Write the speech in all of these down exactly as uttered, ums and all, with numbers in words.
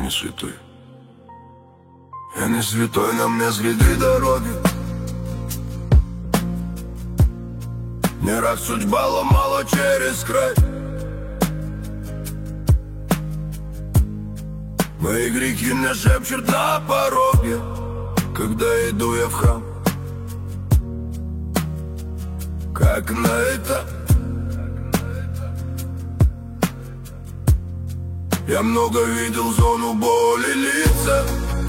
не святой. Я не святой, на мне следы дороги. Не раз судьба ломала через край. Мои грехи мне шепчут на пороге, когда иду я в храм. Как на это я много видел зону боли лица,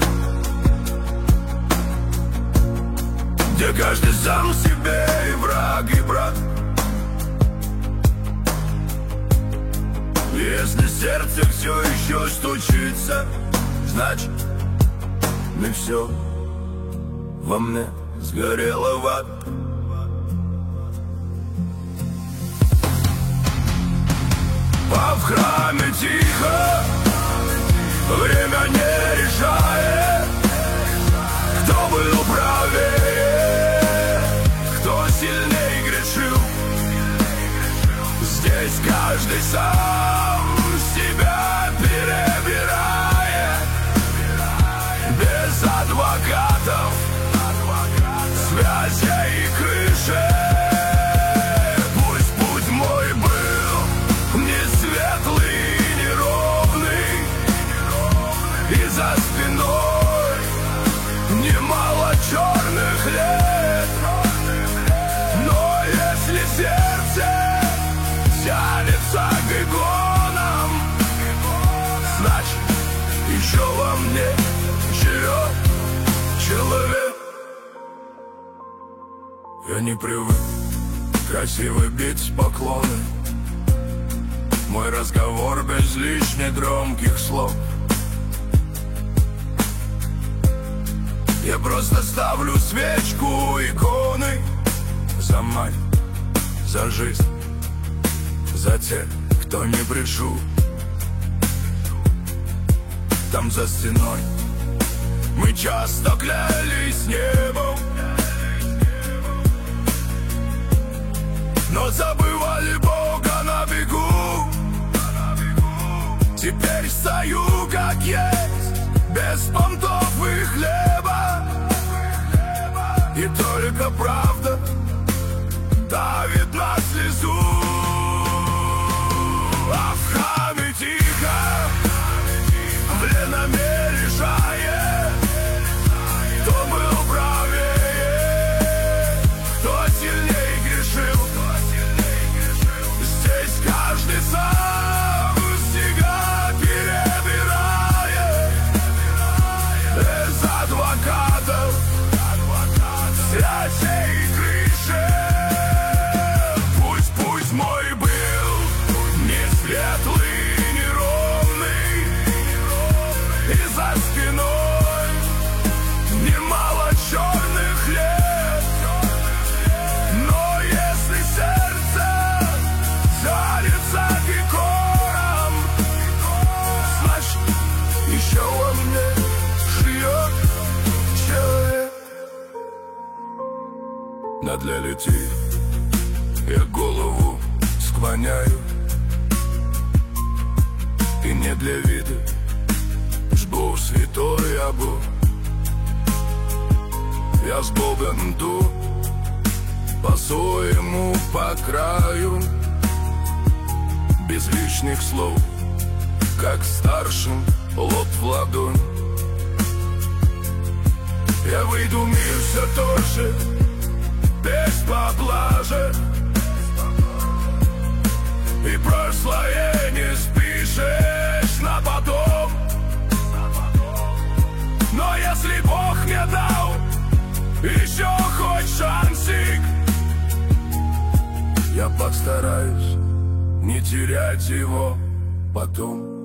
где каждый сам себе и враг, и брат. Если сердце все еще стучится, значит, не все во мне сгорело в ад. А в храме тихо, время не решает, кто был правее, кто сильней грешил. Здесь каждый сам себя перебирает, без адвокатов, связей и крыши. Пусть путь мой был не светлый и неровный, и за спиной немало черных лет. Но если сердце тянется к иконам, значит, еще во мне живет человек. Я не привык красиво бить поклоны, мой разговор без лишних громких слов. Я просто ставлю свечку иконы за мать, за жизнь, за тех, кто не пришел. Там за стеной мы часто клялись небом, но забывали Бога на бегу. Теперь стою как есть, без понтов и хлеба, и только правда давит на слезу. А в храме тихо, время не решает, кто был правее, кто сильней грешил. Здесь каждый сам себя перебирает, без адвокатов, связей и крыши. Пусть путь мой был не светлый и неровный, и за спиной немало черных лет. Но если сердце тянется к иконам, значит, еще во мне живет человек. Над летит, я голову склоняю, и не для вида жду святой я был. Я с Богом иду по-своему по краю, без лишних слов, как старшим лоб в ладонь. Я выйду в мир все тоже, без поблажек, и прошлое не спишешь на потом. Но если Бог мне дал еще хоть шансик, я постараюсь не терять его потом.